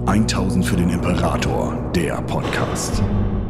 1000 für den Imperator, der Podcast.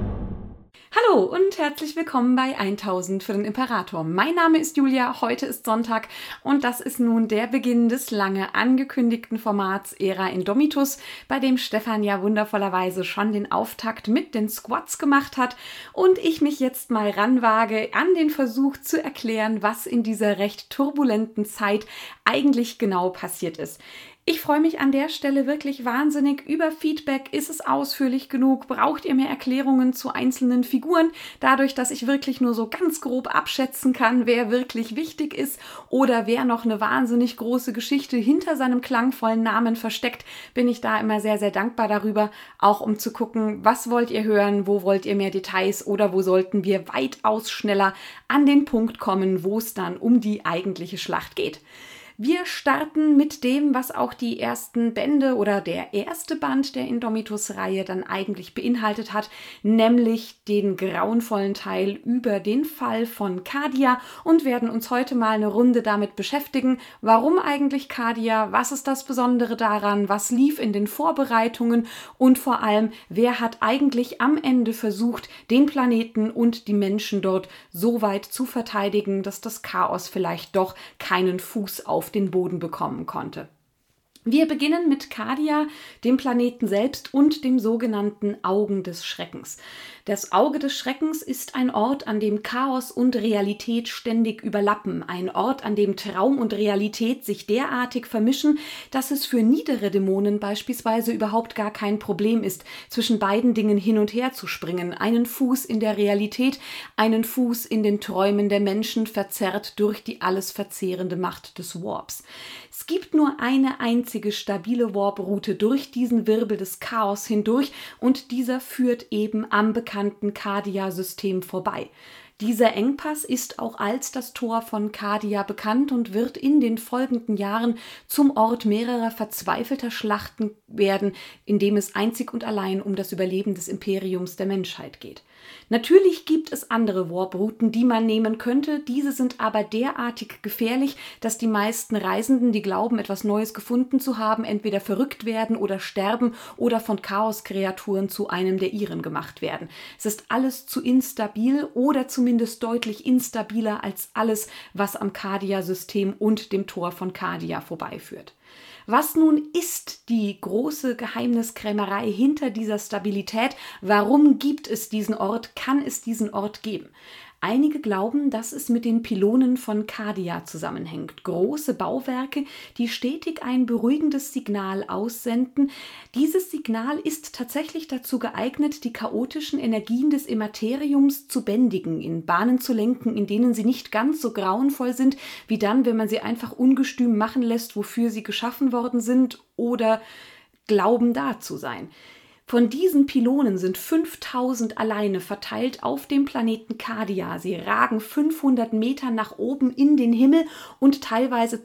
Hallo und herzlich willkommen bei 1000 für den Imperator. Mein Name ist Julia, heute ist Sonntag und das ist nun der Beginn des lange angekündigten Formats Era Indomitus, bei dem Stefan ja wundervollerweise schon den Auftakt mit den Squats gemacht hat und ich mich jetzt mal ranwage an den Versuch zu erklären, was in dieser recht turbulenten Zeit eigentlich genau passiert ist. Ich freue mich an der Stelle wirklich wahnsinnig über Feedback. Ist es ausführlich genug? Braucht ihr mehr Erklärungen zu einzelnen Figuren? Dadurch, dass ich wirklich nur so ganz grob abschätzen kann, wer wirklich wichtig ist oder wer noch eine wahnsinnig große Geschichte hinter seinem klangvollen Namen versteckt, bin ich da immer sehr, sehr dankbar darüber, auch um zu gucken, was wollt ihr hören, wo wollt ihr mehr Details oder wo sollten wir weitaus schneller an den Punkt kommen, wo es dann um die eigentliche Schlacht geht. Wir starten mit dem, was auch die ersten Bände oder der erste Band der Indomitus-Reihe dann eigentlich beinhaltet hat, nämlich den grauenvollen Teil über den Fall von Kadia und werden uns heute mal eine Runde damit beschäftigen, warum eigentlich Kadia, was ist das Besondere daran, was lief in den Vorbereitungen und vor allem, wer hat eigentlich am Ende versucht, den Planeten und die Menschen dort so weit zu verteidigen, dass das Chaos vielleicht doch keinen Fuß auf den Boden bekommen konnte. Wir beginnen mit Kadia, dem Planeten selbst und dem sogenannten Augen des Schreckens. Das Auge des Schreckens ist ein Ort, an dem Chaos und Realität ständig überlappen. Ein Ort, an dem Traum und Realität sich derartig vermischen, dass es für niedere Dämonen beispielsweise überhaupt gar kein Problem ist, zwischen beiden Dingen hin und her zu springen. Einen Fuß in der Realität, einen Fuß in den Träumen der Menschen, verzerrt durch die alles verzehrende Macht des Warps. Es gibt nur eine einzige stabile Warp-Route durch diesen Wirbel des Chaos hindurch und dieser führt eben am bekannten Kadia-System vorbei. Dieser Engpass ist auch als das Tor von Kadia bekannt und wird in den folgenden Jahren zum Ort mehrerer verzweifelter Schlachten werden, in dem es einzig und allein um das Überleben des Imperiums der Menschheit geht. Natürlich gibt es andere Warp-Routen, die man nehmen könnte, diese sind aber derartig gefährlich, dass die meisten Reisenden, die glauben, etwas Neues gefunden zu haben, entweder verrückt werden oder sterben oder von Chaos-Kreaturen zu einem der ihren gemacht werden. Es ist alles zu instabil oder zumindest deutlich instabiler als alles, was am Kadia-System und dem Tor von Kadia vorbeiführt. Was nun ist die große Geheimniskrämerei hinter dieser Stabilität? Warum gibt es diesen Ort? Kann es diesen Ort geben? Einige glauben, dass es mit den Pylonen von Kadia zusammenhängt. Große Bauwerke, die stetig ein beruhigendes Signal aussenden. Dieses Signal ist tatsächlich dazu geeignet, die chaotischen Energien des Immateriums zu bändigen, in Bahnen zu lenken, in denen sie nicht ganz so grauenvoll sind, wie dann, wenn man sie einfach ungestüm machen lässt, wofür sie geschaffen worden sind oder glauben da zu sein. Von diesen Pylonen sind 5000 alleine verteilt auf dem Planeten Kadia. Sie ragen 500 Meter nach oben in den Himmel und teilweise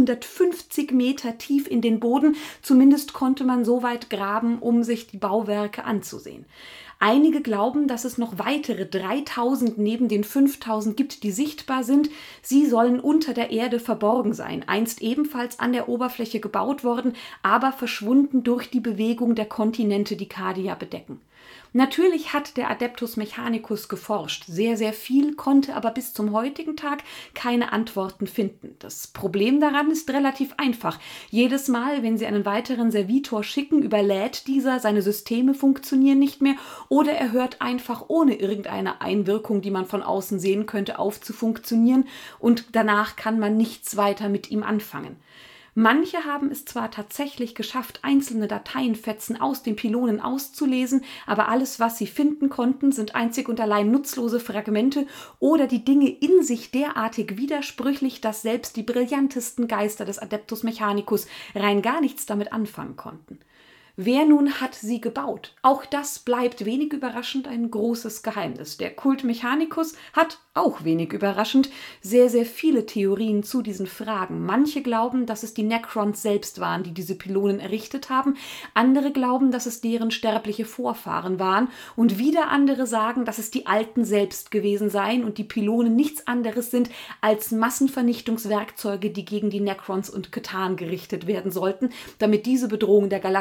250 Meter tief in den Boden. Zumindest konnte man so weit graben, um sich die Bauwerke anzusehen. Einige glauben, dass es noch weitere 3000 neben den 5000 gibt, die sichtbar sind. Sie sollen unter der Erde verborgen sein, einst ebenfalls an der Oberfläche gebaut worden, aber verschwunden durch die Bewegung der Kontinente, die Kadia bedecken. Natürlich hat der Adeptus Mechanicus geforscht, sehr, sehr viel, konnte aber bis zum heutigen Tag keine Antworten finden. Das Problem daran ist relativ einfach. Jedes Mal, wenn Sie einen weiteren Servitor schicken, überlädt dieser, seine Systeme funktionieren nicht mehr oder er hört einfach ohne irgendeine Einwirkung, die man von außen sehen könnte, auf zu funktionieren und danach kann man nichts weiter mit ihm anfangen. Manche haben es zwar tatsächlich geschafft, einzelne Dateienfetzen aus den Pylonen auszulesen, aber alles, was sie finden konnten, sind einzig und allein nutzlose Fragmente oder die Dinge in sich derartig widersprüchlich, dass selbst die brillantesten Geister des Adeptus Mechanicus rein gar nichts damit anfangen konnten. Wer nun hat sie gebaut? Auch das bleibt wenig überraschend ein großes Geheimnis. Der Kult Mechanicus hat, auch wenig überraschend, sehr, sehr viele Theorien zu diesen Fragen. Manche glauben, dass es die Necrons selbst waren, die diese Pylonen errichtet haben. Andere glauben, dass es deren sterbliche Vorfahren waren. Und wieder andere sagen, dass es die Alten selbst gewesen seien und die Pylonen nichts anderes sind als Massenvernichtungswerkzeuge, die gegen die Necrons und C'tan gerichtet werden sollten, damit diese Bedrohung der Galaxis auf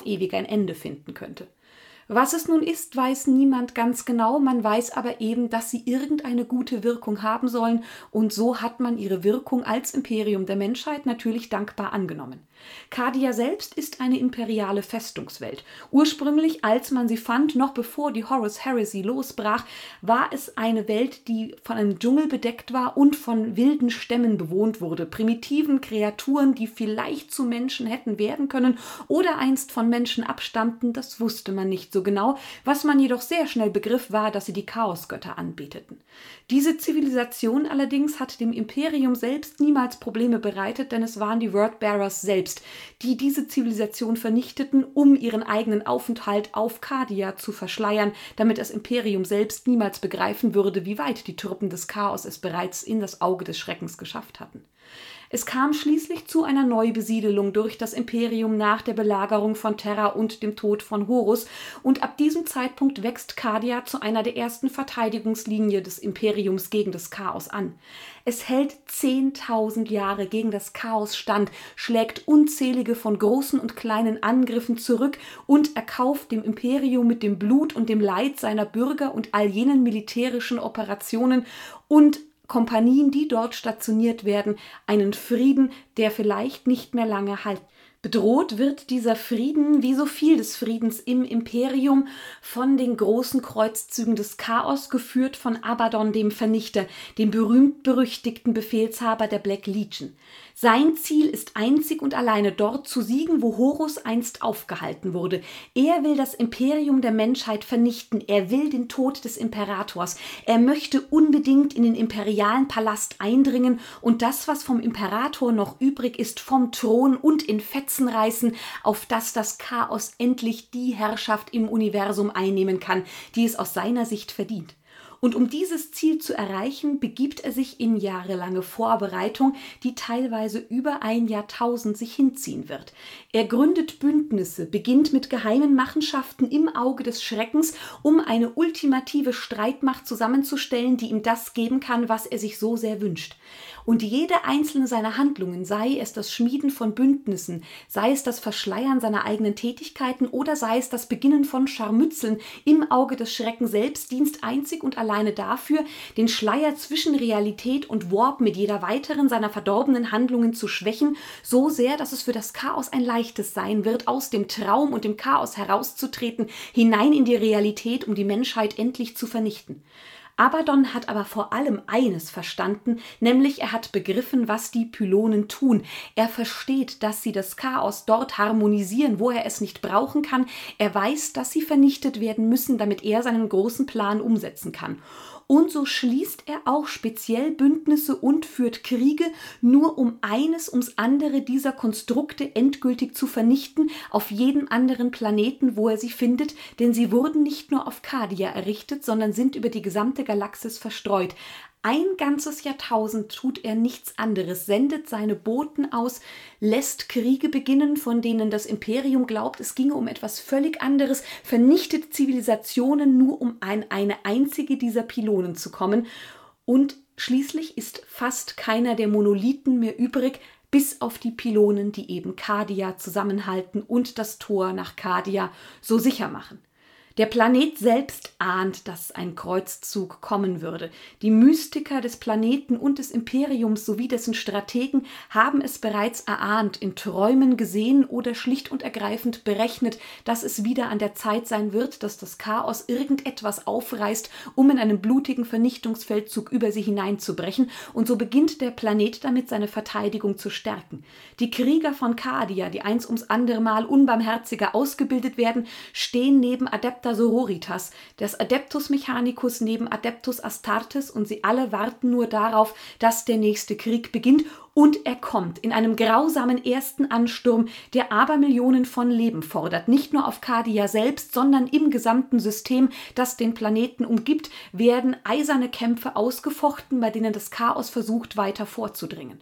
ewig ein Ende finden könnte. Was es nun ist, weiß niemand ganz genau, man weiß aber eben, dass sie irgendeine gute Wirkung haben sollen und so hat man ihre Wirkung als Imperium der Menschheit natürlich dankbar angenommen. Cadia selbst ist eine imperiale Festungswelt. Ursprünglich, als man sie fand, noch bevor die Horus Heresy losbrach, war es eine Welt, die von einem Dschungel bedeckt war und von wilden Stämmen bewohnt wurde, primitiven Kreaturen, die vielleicht zu Menschen hätten werden können oder einst von Menschen abstammten, das wusste man nicht so genau. Was man jedoch sehr schnell begriff, war, dass sie die Chaosgötter anbeteten. Diese Zivilisation allerdings hat dem Imperium selbst niemals Probleme bereitet, denn es waren die Wordbearers selbst, die diese Zivilisation vernichteten, um ihren eigenen Aufenthalt auf Cadia zu verschleiern, damit das Imperium selbst niemals begreifen würde, wie weit die Truppen des Chaos es bereits in das Auge des Schreckens geschafft hatten. Es kam schließlich zu einer Neubesiedelung durch das Imperium nach der Belagerung von Terra und dem Tod von Horus und ab diesem Zeitpunkt wächst Cadia zu einer der ersten Verteidigungslinien des Imperiums gegen das Chaos an. Es hält 10.000 Jahre gegen das Chaos stand, schlägt unzählige von großen und kleinen Angriffen zurück und erkauft dem Imperium mit dem Blut und dem Leid seiner Bürger und all jenen militärischen Operationen und Kompanien, die dort stationiert werden, einen Frieden, der vielleicht nicht mehr lange halten. Bedroht wird dieser Frieden, wie so viel des Friedens im Imperium, von den großen Kreuzzügen des Chaos, geführt von Abaddon, dem Vernichter, dem berühmt-berüchtigten Befehlshaber der Black Legion. Sein Ziel ist einzig und alleine dort zu siegen, wo Horus einst aufgehalten wurde. Er will das Imperium der Menschheit vernichten. Er will den Tod des Imperators. Er möchte unbedingt in den imperialen Palast eindringen und das, was vom Imperator noch übrig ist, vom Thron und in Fetzen reißen, auf dass das Chaos endlich die Herrschaft im Universum einnehmen kann, die es aus seiner Sicht verdient. Und um dieses Ziel zu erreichen, begibt er sich in jahrelange Vorbereitung, die teilweise über ein Jahrtausend sich hinziehen wird. Er gründet Bündnisse, beginnt mit geheimen Machenschaften im Auge des Schreckens, um eine ultimative Streitmacht zusammenzustellen, die ihm das geben kann, was er sich so sehr wünscht. Und jede einzelne seiner Handlungen, sei es das Schmieden von Bündnissen, sei es das Verschleiern seiner eigenen Tätigkeiten oder sei es das Beginnen von Scharmützeln im Auge des Schreckens selbst, dient einzig und alleine dafür, den Schleier zwischen Realität und Warp mit jeder weiteren seiner verdorbenen Handlungen zu schwächen, so sehr, dass es für das Chaos ein leichtes sein wird, aus dem Traum und dem Chaos herauszutreten, hinein in die Realität, um die Menschheit endlich zu vernichten. Abaddon hat aber vor allem eines verstanden, nämlich er hat begriffen, was die Pylonen tun. Er versteht, dass sie das Chaos dort harmonisieren, wo er es nicht brauchen kann. Er weiß, dass sie vernichtet werden müssen, damit er seinen großen Plan umsetzen kann. Und so schließt er auch speziell Bündnisse und führt Kriege, nur um eines ums andere dieser Konstrukte endgültig zu vernichten, auf jedem anderen Planeten, wo er sie findet, denn sie wurden nicht nur auf Cadia errichtet, sondern sind über die gesamte Galaxis verstreut. Ein ganzes Jahrtausend tut er nichts anderes, sendet seine Boten aus, lässt Kriege beginnen, von denen das Imperium glaubt, es ginge um etwas völlig anderes, vernichtet Zivilisationen, nur um an eine einzige dieser Pylonen zu kommen. Und schließlich ist fast keiner der Monolithen mehr übrig, bis auf die Pylonen, die eben Cadia zusammenhalten und das Tor nach Cadia so sicher machen. Der Planet selbst ahnt, dass ein Kreuzzug kommen würde. Die Mystiker des Planeten und des Imperiums sowie dessen Strategen haben es bereits erahnt, in Träumen gesehen oder schlicht und ergreifend berechnet, dass es wieder an der Zeit sein wird, dass das Chaos irgendetwas aufreißt, um in einen blutigen Vernichtungsfeldzug über sie hineinzubrechen. Und so beginnt der Planet damit, seine Verteidigung zu stärken. Die Krieger von Cadia, die eins ums andere Mal unbarmherziger ausgebildet werden, stehen neben Adepta Sororitas, des Adeptus Mechanicus neben Adeptus Astartes und sie alle warten nur darauf, dass der nächste Krieg beginnt und er kommt in einem grausamen ersten Ansturm, der Abermillionen von Leben fordert. Nicht nur auf Cadia selbst, sondern im gesamten System, das den Planeten umgibt, werden eiserne Kämpfe ausgefochten, bei denen das Chaos versucht, weiter vorzudringen.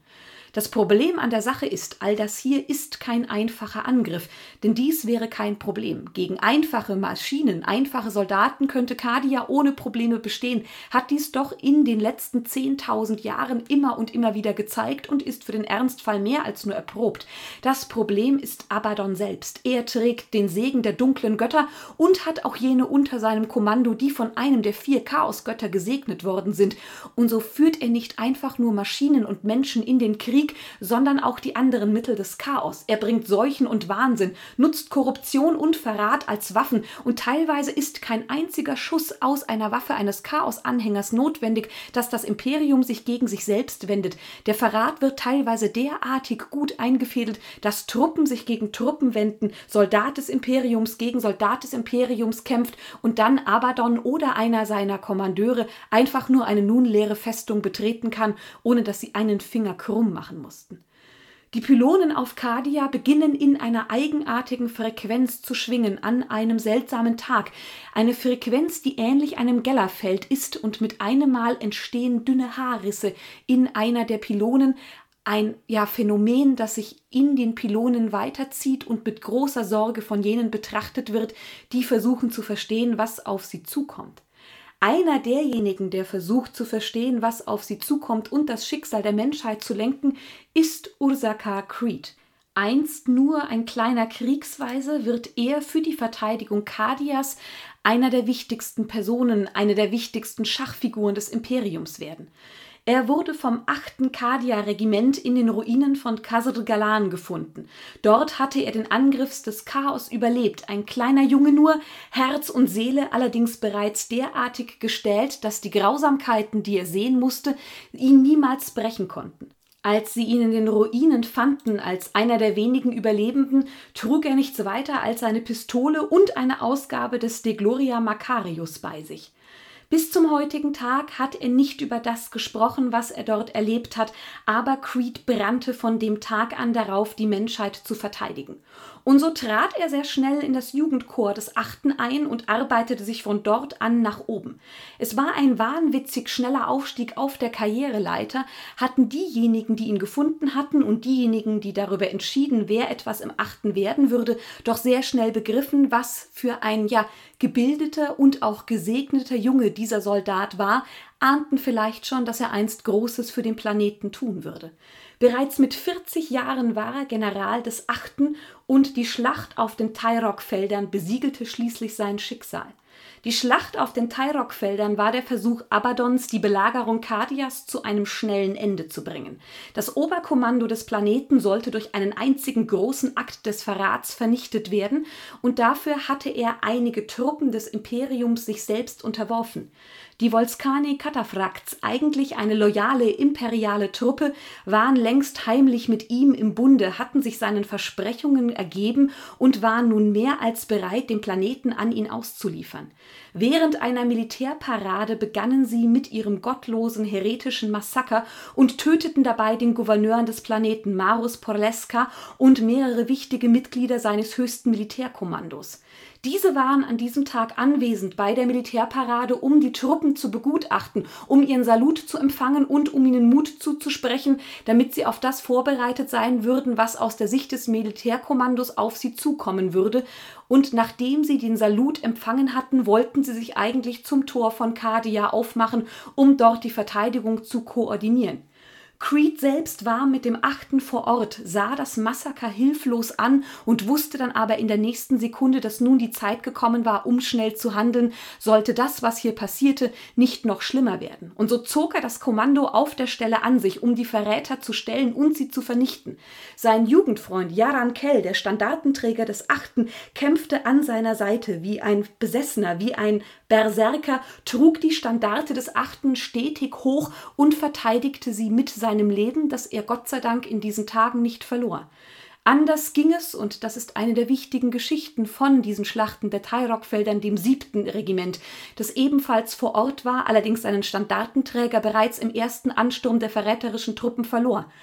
Das Problem an der Sache ist, all das hier ist kein einfacher Angriff, denn dies wäre kein Problem. Gegen einfache Maschinen, einfache Soldaten könnte Kadia ohne Probleme bestehen, hat dies doch in den letzten 10.000 Jahren immer und immer wieder gezeigt und ist für den Ernstfall mehr als nur erprobt. Das Problem ist Abaddon selbst. Er trägt den Segen der dunklen Götter und hat auch jene unter seinem Kommando, die von einem der 4 Chaosgötter gesegnet worden sind. Und so führt er nicht einfach nur Maschinen und Menschen in den Krieg, sondern auch die anderen Mittel des Chaos. Er bringt Seuchen und Wahnsinn, nutzt Korruption und Verrat als Waffen und teilweise ist kein einziger Schuss aus einer Waffe eines Chaos-Anhängers notwendig, dass das Imperium sich gegen sich selbst wendet. Der Verrat wird teilweise derartig gut eingefädelt, dass Truppen sich gegen Truppen wenden, Soldat des Imperiums gegen Soldat des Imperiums kämpft und dann Abaddon oder einer seiner Kommandeure einfach nur eine nun leere Festung betreten kann, ohne dass sie einen Finger krumm machen mussten. Die Pylonen auf Kadia beginnen in einer eigenartigen Frequenz zu schwingen an einem seltsamen Tag. Eine Frequenz, die ähnlich einem Gellerfeld ist und mit einem Mal entstehen dünne Haarrisse in einer der Pylonen. Ein Phänomen, das sich in den Pylonen weiterzieht und mit großer Sorge von jenen betrachtet wird, die versuchen zu verstehen, was auf sie zukommt. Einer derjenigen, der versucht zu verstehen, was auf sie zukommt und das Schicksal der Menschheit zu lenken, ist Ursaka Creed. Einst nur ein kleiner Kriegsweise wird er für die Verteidigung Kadias einer der wichtigsten Personen, eine der wichtigsten Schachfiguren des Imperiums werden. Er wurde vom 8. Kadia-Regiment in den Ruinen von Khazr Galan gefunden. Dort hatte er den Angriff des Chaos überlebt, ein kleiner Junge nur, Herz und Seele allerdings bereits derartig gestählt, dass die Grausamkeiten, die er sehen musste, ihn niemals brechen konnten. Als sie ihn in den Ruinen fanden, als einer der wenigen Überlebenden, trug er nichts weiter als eine Pistole und eine Ausgabe des De Gloria Macarius bei sich. Bis zum heutigen Tag hat er nicht über das gesprochen, was er dort erlebt hat, aber Creed brannte von dem Tag an darauf, die Menschheit zu verteidigen. Und so trat er sehr schnell in das Jugendchor des 8. ein und arbeitete sich von dort an nach oben. Es war ein wahnwitzig schneller Aufstieg auf der Karriereleiter, hatten diejenigen, die ihn gefunden hatten und diejenigen, die darüber entschieden, wer etwas im 8. werden würde, doch sehr schnell begriffen, was für ein gebildeter und auch gesegneter Junge dieser Soldat war, ahnten vielleicht schon, dass er einst Großes für den Planeten tun würde. Bereits mit 40 Jahren war er General des 8. und die Schlacht auf den Tairok-Feldern besiegelte schließlich sein Schicksal. Die Schlacht auf den Tairok-Feldern war der Versuch Abaddons, die Belagerung Kadias zu einem schnellen Ende zu bringen. Das Oberkommando des Planeten sollte durch einen einzigen großen Akt des Verrats vernichtet werden und dafür hatte er einige Truppen des Imperiums sich selbst unterworfen. Die Volskani Kataphragts, eigentlich eine loyale imperiale Truppe, waren längst heimlich mit ihm im Bunde, hatten sich seinen Versprechungen ergeben und waren nun mehr als bereit, den Planeten an ihn auszuliefern. Während einer Militärparade begannen sie mit ihrem gottlosen, heretischen Massaker und töteten dabei den Gouverneur des Planeten Marus Porleska und mehrere wichtige Mitglieder seines höchsten Militärkommandos. Diese waren an diesem Tag anwesend bei der Militärparade, um die Truppen zu begutachten, um ihren Salut zu empfangen und um ihnen Mut zuzusprechen, damit sie auf das vorbereitet sein würden, was aus der Sicht des Militärkommandos auf sie zukommen würde. Und nachdem sie den Salut empfangen hatten, wollten sie sich eigentlich zum Tor von Kadia aufmachen, um dort die Verteidigung zu koordinieren. Creed selbst war mit dem 8. vor Ort, sah das Massaker hilflos an und wusste dann aber in der nächsten Sekunde, dass nun die Zeit gekommen war, um schnell zu handeln, sollte das, was hier passierte, nicht noch schlimmer werden. Und so zog er das Kommando auf der Stelle an sich, um die Verräter zu stellen und sie zu vernichten. Sein Jugendfreund Yaran Kell, der Standartenträger des 8., kämpfte an seiner Seite wie ein Besessener, wie ein Berserker, trug die Standarte des 8. stetig hoch und verteidigte sie mit seinem Leben, das er Gott sei Dank in diesen Tagen nicht verlor. Anders ging es, und das ist eine der wichtigen Geschichten von diesen Schlachten der Tairok-Feldern, dem 7. Regiment, das ebenfalls vor Ort war, allerdings seinen Standartenträger bereits im ersten Ansturm der verräterischen Truppen verlor.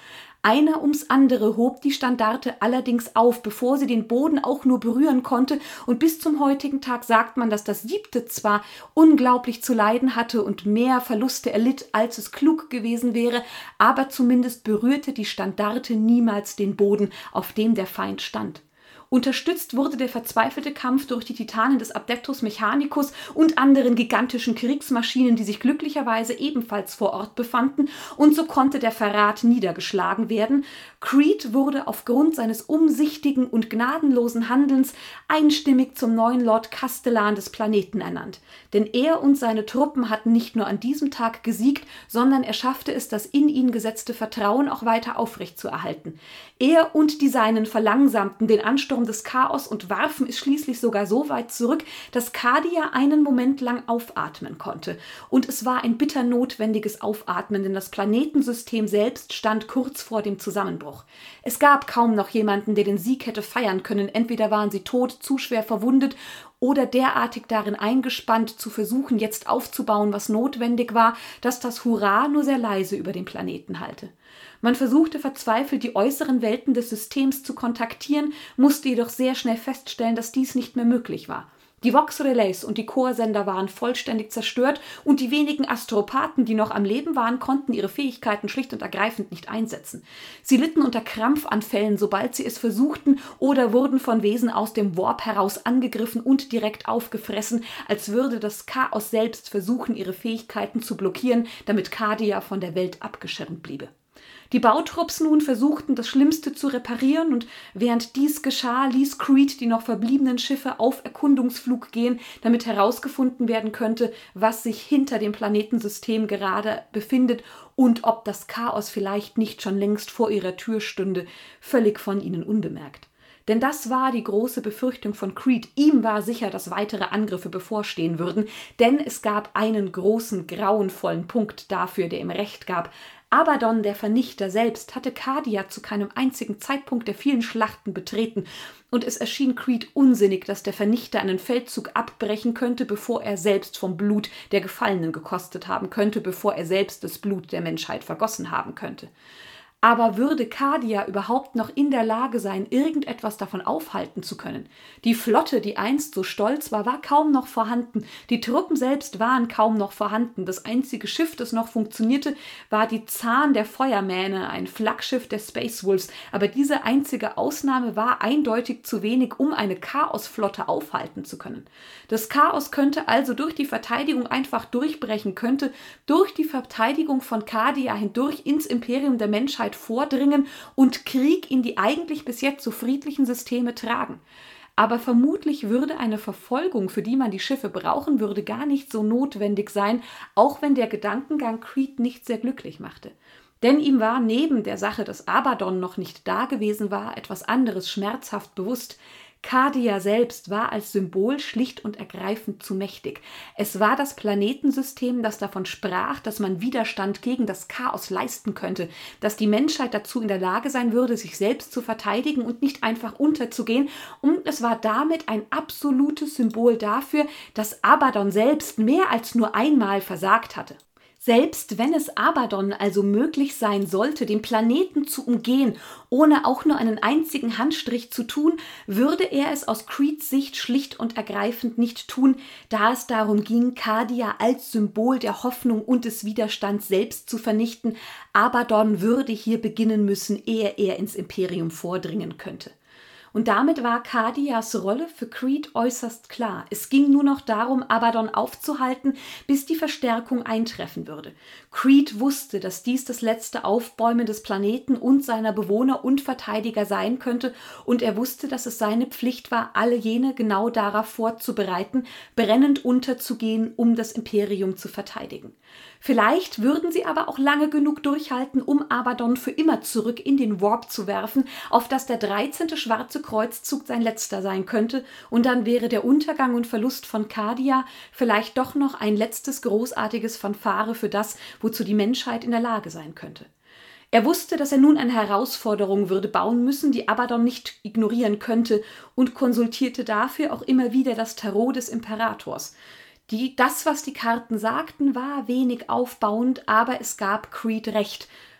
Einer ums andere hob die Standarte allerdings auf, bevor sie den Boden auch nur berühren konnte, und bis zum heutigen Tag sagt man, dass das 7. zwar unglaublich zu leiden hatte und mehr Verluste erlitt, als es klug gewesen wäre, aber zumindest berührte die Standarte niemals den Boden, auf dem der Feind stand. Unterstützt wurde der verzweifelte Kampf durch die Titanen des Adeptus Mechanicus und anderen gigantischen Kriegsmaschinen, die sich glücklicherweise ebenfalls vor Ort befanden, und so konnte der Verrat niedergeschlagen werden. Creed wurde aufgrund seines umsichtigen und gnadenlosen Handelns einstimmig zum neuen Lord Castellan des Planeten ernannt. Denn er und seine Truppen hatten nicht nur an diesem Tag gesiegt, sondern er schaffte es, das in ihn gesetzte Vertrauen auch weiter aufrechtzuerhalten. Er und die Seinen verlangsamten den Ansturm des Chaos und warfen es schließlich sogar so weit zurück, dass Cadia einen Moment lang aufatmen konnte. Und es war ein bitter notwendiges Aufatmen, denn das Planetensystem selbst stand kurz vor dem Zusammenbruch. Es gab kaum noch jemanden, der den Sieg hätte feiern können. Entweder waren sie tot, zu schwer verwundet oder derartig darin eingespannt, zu versuchen, jetzt aufzubauen, was notwendig war, dass das Hurra nur sehr leise über den Planeten hallte. Man versuchte verzweifelt, die äußeren Welten des Systems zu kontaktieren, musste jedoch sehr schnell feststellen, dass dies nicht mehr möglich war. Die Vox-Relays und die Chorsender waren vollständig zerstört und die wenigen Astropathen, die noch am Leben waren, konnten ihre Fähigkeiten schlicht und ergreifend nicht einsetzen. Sie litten unter Krampfanfällen, sobald sie es versuchten, oder wurden von Wesen aus dem Warp heraus angegriffen und direkt aufgefressen, als würde das Chaos selbst versuchen, ihre Fähigkeiten zu blockieren, damit Cadia von der Welt abgeschirmt bliebe. Die Bautrupps nun versuchten, das Schlimmste zu reparieren, und während dies geschah, ließ Creed die noch verbliebenen Schiffe auf Erkundungsflug gehen, damit herausgefunden werden könnte, was sich hinter dem Planetensystem gerade befindet und ob das Chaos vielleicht nicht schon längst vor ihrer Tür stünde, völlig von ihnen unbemerkt. Denn das war die große Befürchtung von Creed. Ihm war sicher, dass weitere Angriffe bevorstehen würden, denn es gab einen großen, grauenvollen Punkt dafür, der ihm Recht gab. Abaddon, der Vernichter selbst, hatte Cadia zu keinem einzigen Zeitpunkt der vielen Schlachten betreten, und es erschien Creed unsinnig, dass der Vernichter einen Feldzug abbrechen könnte, bevor er selbst vom Blut der Gefallenen gekostet haben könnte, bevor er selbst das Blut der Menschheit vergossen haben könnte. Aber würde Cadia überhaupt noch in der Lage sein, irgendetwas davon aufhalten zu können? Die Flotte, die einst so stolz war, war kaum noch vorhanden. Die Truppen selbst waren kaum noch vorhanden. Das einzige Schiff, das noch funktionierte, war die Zahn der Feuermähne, ein Flaggschiff der Space Wolves. Aber diese einzige Ausnahme war eindeutig zu wenig, um eine Chaosflotte aufhalten zu können. Das Chaos könnte also durch die Verteidigung einfach durchbrechen, könnte durch die Verteidigung von Cadia hindurch ins Imperium der Menschheit vordringen und Krieg in die eigentlich bis jetzt so friedlichen Systeme tragen. Aber vermutlich würde eine Verfolgung, für die man die Schiffe brauchen würde, gar nicht so notwendig sein, auch wenn der Gedankengang Creed nicht sehr glücklich machte. Denn ihm war neben der Sache, dass Abaddon noch nicht da gewesen war, etwas anderes schmerzhaft bewusst. Cadia selbst war als Symbol schlicht und ergreifend zu mächtig. Es war das Planetensystem, das davon sprach, dass man Widerstand gegen das Chaos leisten könnte, dass die Menschheit dazu in der Lage sein würde, sich selbst zu verteidigen und nicht einfach unterzugehen. Und es war damit ein absolutes Symbol dafür, dass Abaddon selbst mehr als nur einmal versagt hatte. Selbst wenn es Abaddon also möglich sein sollte, den Planeten zu umgehen, ohne auch nur einen einzigen Handstrich zu tun, würde er es aus Creeds Sicht schlicht und ergreifend nicht tun, da es darum ging, Cadia als Symbol der Hoffnung und des Widerstands selbst zu vernichten. Abaddon würde hier beginnen müssen, ehe er ins Imperium vordringen könnte. Und damit war Cadias Rolle für Creed äußerst klar. Es ging nur noch darum, Abaddon aufzuhalten, bis die Verstärkung eintreffen würde. Creed wusste, dass dies das letzte Aufbäumen des Planeten und seiner Bewohner und Verteidiger sein könnte, und er wusste, dass es seine Pflicht war, alle jene genau darauf vorzubereiten, brennend unterzugehen, um das Imperium zu verteidigen. Vielleicht würden sie aber auch lange genug durchhalten, um Abaddon für immer zurück in den Warp zu werfen, auf dass der 13. Schwarze Kreuzzug sein letzter sein könnte, und dann wäre der Untergang und Verlust von Cadia vielleicht doch noch ein letztes großartiges Fanfare für das, wozu die Menschheit in der Lage sein könnte. Er wusste, dass er nun eine Herausforderung würde bauen müssen, die Abaddon nicht ignorieren könnte, und konsultierte dafür auch immer wieder das Tarot des Imperators. Das, was die Karten sagten, war wenig aufbauend, aber es gab Creed recht.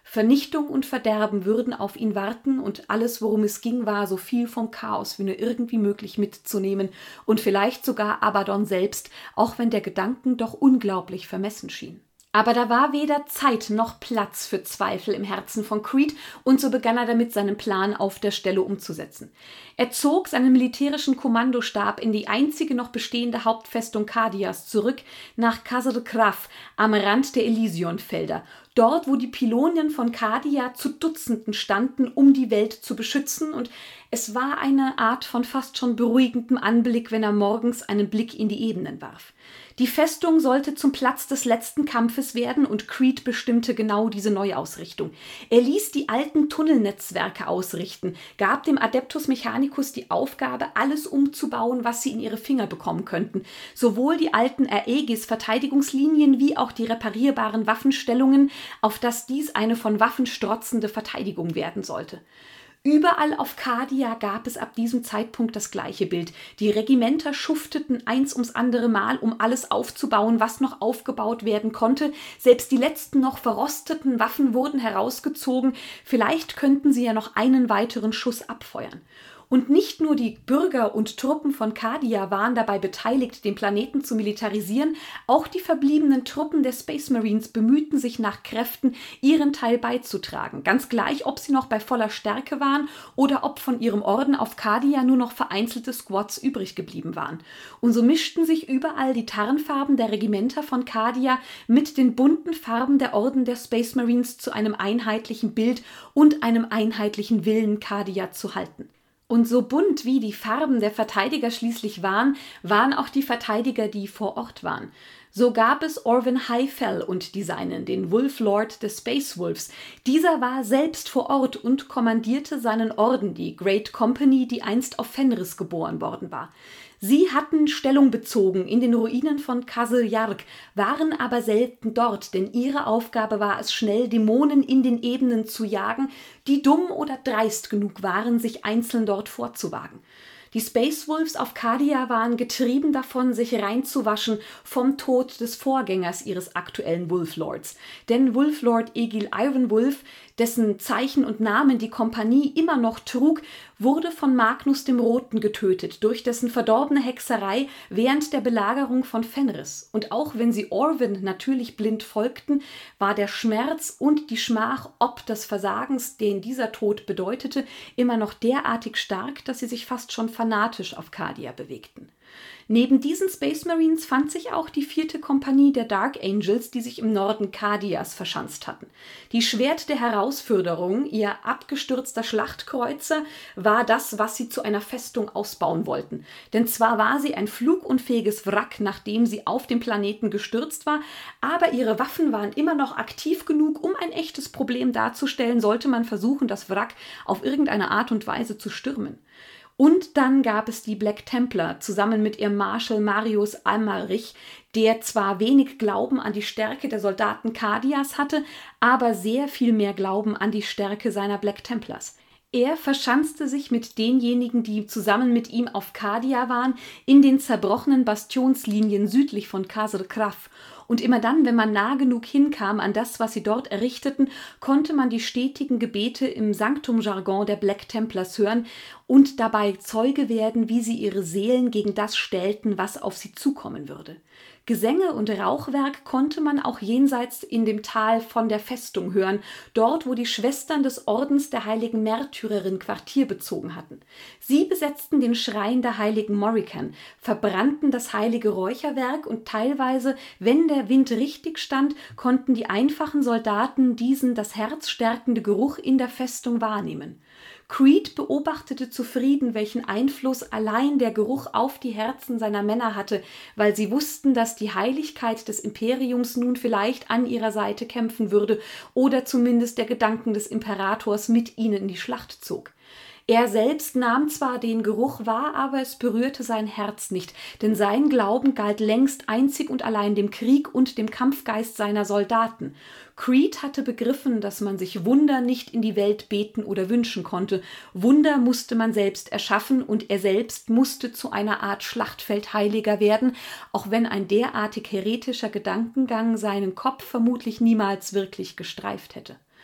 Vernichtung und Verderben würden auf ihn warten und alles, worum es ging, war, so viel vom Chaos wie nur irgendwie möglich mitzunehmen und vielleicht sogar Abaddon selbst, auch wenn der Gedanken doch unglaublich vermessen schien. Aber da war weder Zeit noch Platz für Zweifel im Herzen von Creed und so begann er damit, seinen Plan auf der Stelle umzusetzen. Er zog seinen militärischen Kommandostab in die einzige noch bestehende Hauptfestung Kardias zurück, nach Khazad Kraf am Rand der Elysionfelder, dort, wo die Pylonien von Kardia zu Dutzenden standen, um die Welt zu beschützen, und es war eine Art von fast schon beruhigendem Anblick, wenn er morgens einen Blick in die Ebenen warf. Die Festung sollte zum Platz des letzten Kampfes werden und Creed bestimmte genau diese Neuausrichtung. Er ließ die alten Tunnelnetzwerke ausrichten, gab dem Adeptus Mechanicus die Aufgabe, alles umzubauen, was sie in ihre Finger bekommen könnten. Sowohl die alten Aegis-Verteidigungslinien wie auch die reparierbaren Waffenstellungen, auf dass dies eine von Waffen strotzende Verteidigung werden sollte. Überall auf Kardia gab es ab diesem Zeitpunkt das gleiche Bild. Die Regimenter schufteten eins ums andere Mal, um alles aufzubauen, was noch aufgebaut werden konnte. Selbst die letzten noch verrosteten Waffen wurden herausgezogen. Vielleicht könnten sie ja noch einen weiteren Schuss abfeuern. Und nicht nur die Bürger und Truppen von Kardia waren dabei beteiligt, den Planeten zu militarisieren, auch die verbliebenen Truppen der Space Marines bemühten sich nach Kräften, ihren Teil beizutragen. Ganz gleich, ob sie noch bei voller Stärke waren oder ob von ihrem Orden auf Kardia nur noch vereinzelte Squads übrig geblieben waren. Und so mischten sich überall die Tarnfarben der Regimenter von Kardia mit den bunten Farben der Orden der Space Marines zu einem einheitlichen Bild und einem einheitlichen Willen, Kardia zu halten. Und so bunt wie die Farben der Verteidiger schließlich waren, waren auch die Verteidiger, die vor Ort waren. So gab es Orvin Highfell und die Seinen, den Wolf Lord des Space Wolves. Dieser war selbst vor Ort und kommandierte seinen Orden, die Great Company, die einst auf Fenris geboren worden war. Sie hatten Stellung bezogen in den Ruinen von Kazil Yark, waren aber selten dort, denn ihre Aufgabe war es, schnell Dämonen in den Ebenen zu jagen, die dumm oder dreist genug waren, sich einzeln dort vorzuwagen. Die Space Wolves auf Kardia waren getrieben davon, sich reinzuwaschen vom Tod des Vorgängers ihres aktuellen Wolflords. Denn Wolflord Egil Ironwolf, dessen Zeichen und Namen die Kompanie immer noch trug, wurde von Magnus dem Roten getötet durch dessen verdorbene Hexerei während der Belagerung von Fenris. Und auch wenn sie Orvin natürlich blind folgten, war der Schmerz und die Schmach ob des Versagens, den dieser Tod bedeutete, immer noch derartig stark, dass sie sich fast schon fanatisch auf Kardia bewegten. Neben diesen Space Marines fand sich auch die 4. Kompanie der Dark Angels, die sich im Norden Kardias verschanzt hatten. Die Schwert der Herausforderung, ihr abgestürzter Schlachtkreuzer, war das, was sie zu einer Festung ausbauen wollten. Denn zwar war sie ein flugunfähiges Wrack, nachdem sie auf dem Planeten gestürzt war, aber ihre Waffen waren immer noch aktiv genug, um ein echtes Problem darzustellen, sollte man versuchen, das Wrack auf irgendeine Art und Weise zu stürmen. Und dann gab es die Black Templar zusammen mit ihrem Marschall Marius Almerich, der zwar wenig Glauben an die Stärke der Soldaten Kardias hatte, aber sehr viel mehr Glauben an die Stärke seiner Black Templars. Er verschanzte sich mit denjenigen, die zusammen mit ihm auf Kardia waren, in den zerbrochenen Bastionslinien südlich von Khazad Kraf. Und immer dann, wenn man nah genug hinkam an das, was sie dort errichteten, konnte man die stetigen Gebete im Sanktum-Jargon der Black Templars hören und dabei Zeuge werden, wie sie ihre Seelen gegen das stellten, was auf sie zukommen würde. Gesänge und Rauchwerk konnte man auch jenseits in dem Tal von der Festung hören, dort, wo die Schwestern des Ordens der heiligen Märtyrerin Quartier bezogen hatten. Sie besetzten den Schrein der heiligen Morrigan, verbrannten das heilige Räucherwerk und teilweise, wenn der Wind richtig stand, konnten die einfachen Soldaten diesen das Herz stärkende Geruch in der Festung wahrnehmen. Creed beobachtete zufrieden, welchen Einfluss allein der Geruch auf die Herzen seiner Männer hatte, weil sie wussten, dass die Heiligkeit des Imperiums nun vielleicht an ihrer Seite kämpfen würde oder zumindest der Gedanken des Imperators mit ihnen in die Schlacht zog. Er selbst nahm zwar den Geruch wahr, aber es berührte sein Herz nicht, denn sein Glauben galt längst einzig und allein dem Krieg und dem Kampfgeist seiner Soldaten. Creed hatte begriffen, dass man sich Wunder nicht in die Welt beten oder wünschen konnte. Wunder musste man selbst erschaffen und er selbst musste zu einer Art Schlachtfeldheiliger werden, auch wenn ein derartig heretischer Gedankengang seinen Kopf vermutlich niemals wirklich gestreift hätte.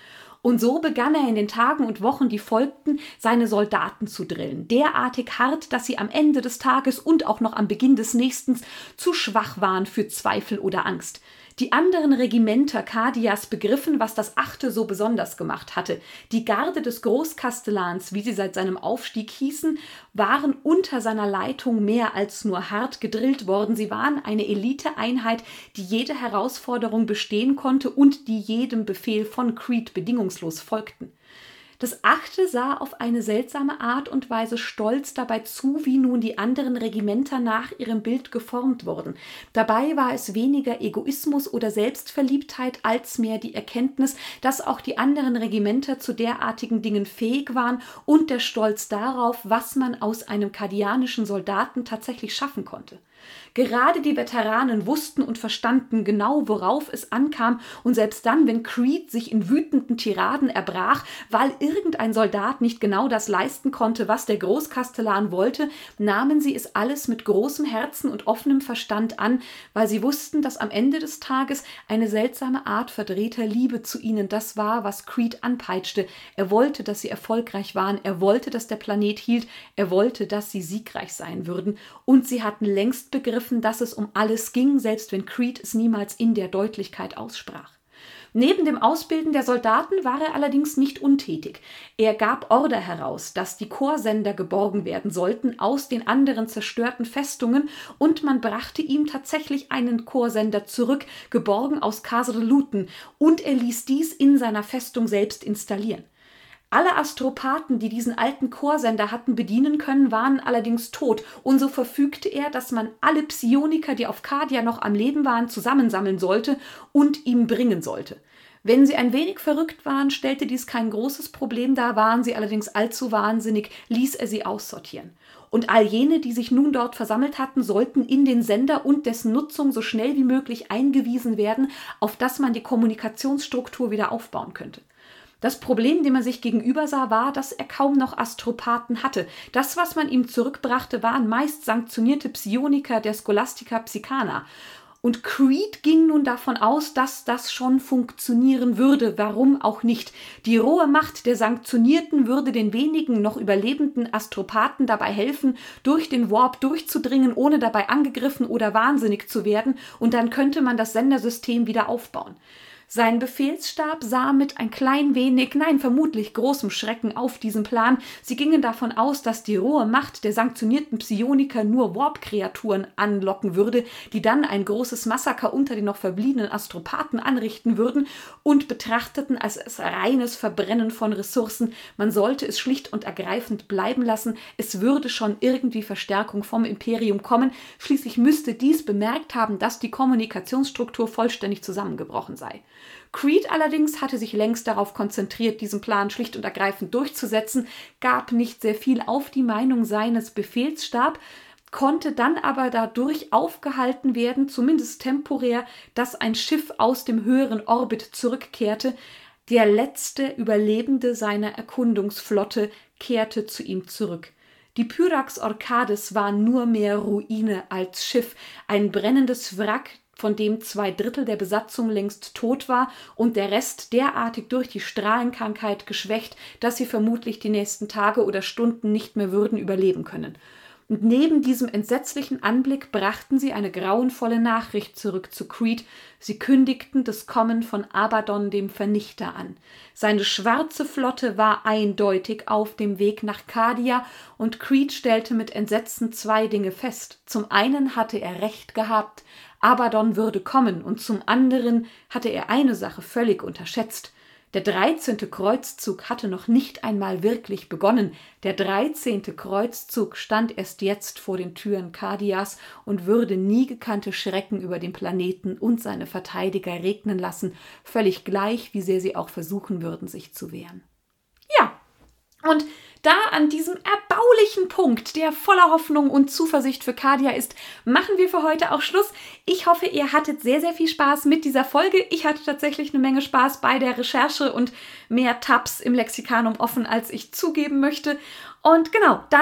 Und so begann er in den Tagen und Wochen, die folgten, seine Soldaten zu drillen. Derartig hart, dass sie am Ende des Tages und auch noch am Beginn des nächsten zu schwach waren für Zweifel oder Angst. Die anderen Regimenter Kardias begriffen, was das 8. so besonders gemacht hatte. Die Garde des Großkastellans, wie sie seit seinem Aufstieg hießen, waren unter seiner Leitung mehr als nur hart gedrillt worden. Sie waren eine Eliteeinheit, die jede Herausforderung bestehen konnte und die jedem Befehl von Creed bedingungslos folgten. Das 8. sah auf eine seltsame Art und Weise stolz dabei zu, wie nun die anderen Regimenter nach ihrem Bild geformt wurden. Dabei war es weniger Egoismus oder Selbstverliebtheit als mehr die Erkenntnis, dass auch die anderen Regimenter zu derartigen Dingen fähig waren und der Stolz darauf, was man aus einem kardianischen Soldaten tatsächlich schaffen konnte. Gerade die Veteranen wussten und verstanden genau, worauf es ankam, und selbst dann, wenn Creed sich in wütenden Tiraden erbrach, weil irgendein Soldat nicht genau das leisten konnte, was der Großkastellan wollte, nahmen sie es alles mit großem Herzen und offenem Verstand an, weil sie wussten, dass am Ende des Tages eine seltsame Art verdrehter Liebe zu ihnen das war, was Creed anpeitschte. Er wollte, dass sie erfolgreich waren, er wollte, dass der Planet hielt, er wollte, dass sie siegreich sein würden, und sie hatten längst begriffen, dass es um alles ging, selbst wenn Creed es niemals in der Deutlichkeit aussprach. Neben dem Ausbilden der Soldaten war er allerdings nicht untätig. Er gab Order heraus, dass die Chorsender geborgen werden sollten aus den anderen zerstörten Festungen, und man brachte ihm tatsächlich einen Chorsender zurück, geborgen aus Caser-Luton, und er ließ dies in seiner Festung selbst installieren. Alle Astropathen, die diesen alten Chorsender hatten bedienen können, waren allerdings tot, und so verfügte er, dass man alle Psioniker, die auf Kardia noch am Leben waren, zusammensammeln sollte und ihm bringen sollte. Wenn sie ein wenig verrückt waren, stellte dies kein großes Problem dar, waren sie allerdings allzu wahnsinnig, ließ er sie aussortieren. Und all jene, die sich nun dort versammelt hatten, sollten in den Sender und dessen Nutzung so schnell wie möglich eingewiesen werden, auf dass man die Kommunikationsstruktur wieder aufbauen könnte. Das Problem, dem er sich gegenüber sah, war, dass er kaum noch Astropathen hatte. Das, was man ihm zurückbrachte, waren meist sanktionierte Psioniker der Scholastica Psychana. Und Creed ging nun davon aus, dass das schon funktionieren würde. Warum auch nicht? Die rohe Macht der Sanktionierten würde den wenigen noch überlebenden Astropathen dabei helfen, durch den Warp durchzudringen, ohne dabei angegriffen oder wahnsinnig zu werden. Und dann könnte man das Sendersystem wieder aufbauen. Sein Befehlsstab sah mit ein klein wenig, nein, vermutlich großem Schrecken auf diesen Plan. Sie gingen davon aus, dass die rohe Macht der sanktionierten Psioniker nur Warp-Kreaturen anlocken würde, die dann ein großes Massaker unter den noch verbliebenen Astropathen anrichten würden, und betrachteten als reines Verbrennen von Ressourcen. Man sollte es schlicht und ergreifend bleiben lassen. Es würde schon irgendwie Verstärkung vom Imperium kommen. Schließlich müsste dies bemerkt haben, dass die Kommunikationsstruktur vollständig zusammengebrochen sei. Creed allerdings hatte sich längst darauf konzentriert, diesen Plan schlicht und ergreifend durchzusetzen, gab nicht sehr viel auf die Meinung seines Befehlsstabs, konnte dann aber dadurch aufgehalten werden, zumindest temporär, dass ein Schiff aus dem höheren Orbit zurückkehrte. Der letzte Überlebende seiner Erkundungsflotte kehrte zu ihm zurück. Die Pyrax Orcades war nur mehr Ruine als Schiff, ein brennendes Wrack, von dem 2/3 der Besatzung längst tot war und der Rest derartig durch die Strahlenkrankheit geschwächt, dass sie vermutlich die nächsten Tage oder Stunden nicht mehr würden überleben können. Und neben diesem entsetzlichen Anblick brachten sie eine grauenvolle Nachricht zurück zu Creed. Sie kündigten das Kommen von Abaddon, dem Vernichter, an. Seine schwarze Flotte war eindeutig auf dem Weg nach Kardia, und Creed stellte mit Entsetzen zwei Dinge fest. Zum einen hatte er recht gehabt, Abaddon würde kommen, und zum anderen hatte er eine Sache völlig unterschätzt. Der 13. Kreuzzug hatte noch nicht einmal wirklich begonnen. Der 13. Kreuzzug stand erst jetzt vor den Türen Kardias und würde nie gekannte Schrecken über den Planeten und seine Verteidiger regnen lassen, völlig gleich, wie sehr sie auch versuchen würden, sich zu wehren. Ja, und da an diesem erbaulichen Punkt, der voller Hoffnung und Zuversicht für Kardia ist, machen wir für heute auch Schluss. Ich hoffe, ihr hattet sehr, sehr viel Spaß mit dieser Folge. Ich hatte tatsächlich eine Menge Spaß bei der Recherche und mehr Tabs im Lexikanum offen, als ich zugeben möchte. Und genau, dann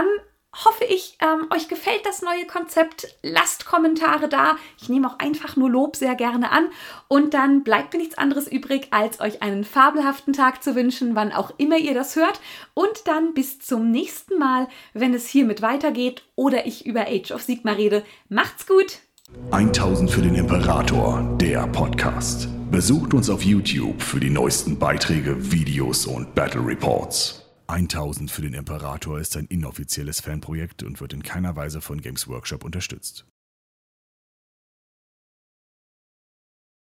hoffe ich, euch gefällt das neue Konzept. Lasst Kommentare da. Ich nehme auch einfach nur Lob sehr gerne an. Und dann bleibt mir nichts anderes übrig, als euch einen fabelhaften Tag zu wünschen, wann auch immer ihr das hört. Und dann bis zum nächsten Mal, wenn es hiermit weitergeht oder ich über Age of Sigmar rede. Macht's gut! 1000 für den Imperator, der Podcast. Besucht uns auf YouTube für die neuesten Beiträge, Videos und Battle Reports. 1000 für den Imperator ist ein inoffizielles Fanprojekt und wird in keiner Weise von Games Workshop unterstützt.